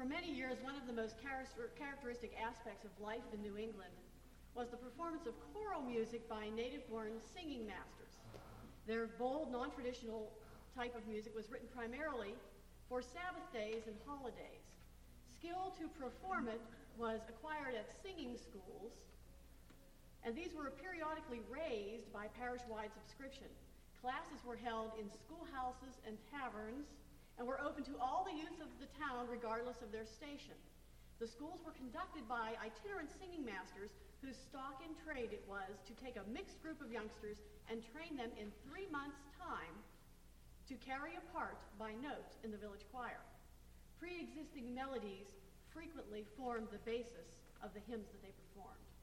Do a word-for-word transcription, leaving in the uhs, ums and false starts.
For many years, one of the most characteristic aspects of life in New England was the performance of choral music by native-born singing masters. Their bold, non-traditional type of music was written primarily for Sabbath days and holidays. Skill to perform it was acquired at singing schools, and these were periodically raised by parish-wide subscription. Classes were held in schoolhouses and taverns and were open to all the youth of the town regardless of their station. The schools were conducted by itinerant singing masters whose stock in trade it was to take a mixed group of youngsters and train them in three months' time to carry a part by note in the village choir. Pre-existing melodies frequently formed the basis of the hymns that they performed.